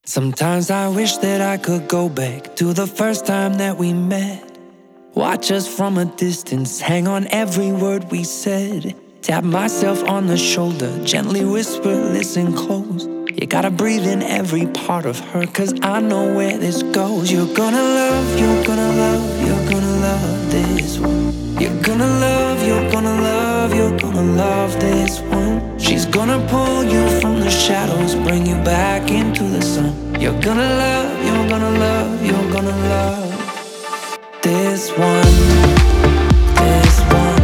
Sometimes I wish that I could go back to the first time that we met. Watch us from a distance, hang on every word we said. Tap myself on the shoulder, gently whisper, listen close. You gotta breathe in every part of her, cause I know where this goes. You're gonna love, you're gonna love, you're gonna love this one. You're gonna love, you're gonna love, you're gonna love this one. She's gonna pull you from the shadows, bring you back into the sun. You're gonna love, you're gonna love, you're gonna love this one. This one.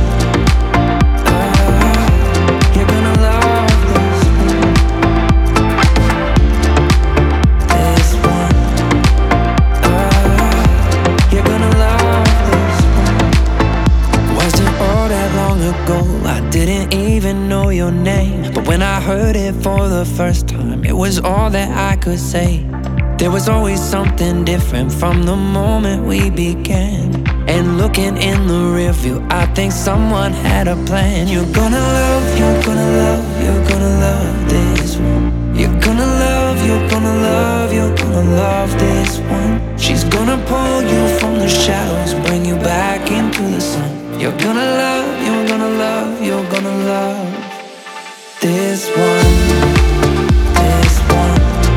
You're gonna love this one. This one. You're gonna love this one. Wasn't all that long ago, I didn't even know your name. But when I heard it for the first time, it was all that I could say. There was always something different from the moment we began. And looking in the rearview, I think someone had a plan. You're gonna love, you're gonna love, you're gonna love this one. You're gonna love, you're gonna love, you're gonna love this one. She's gonna pull you from the shadows, bring you back into the sun. You're gonna love, you're gonna love, you're gonna love this one. This one.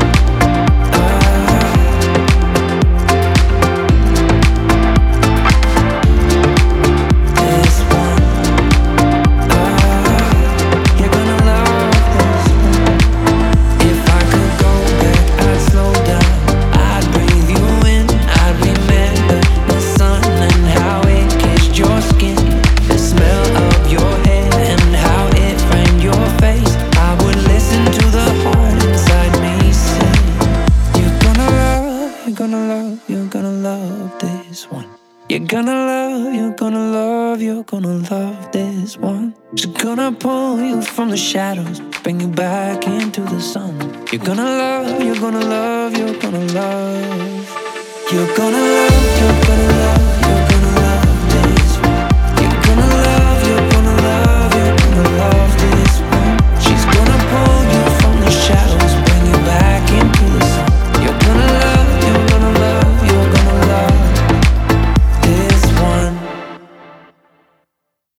You're gonna love, you're gonna love, you're gonna love this one. She's gonna pull you from the shadows, bring you back into the sun. You're gonna love, you're gonna love, you're gonna love. You're gonna love, you're gonna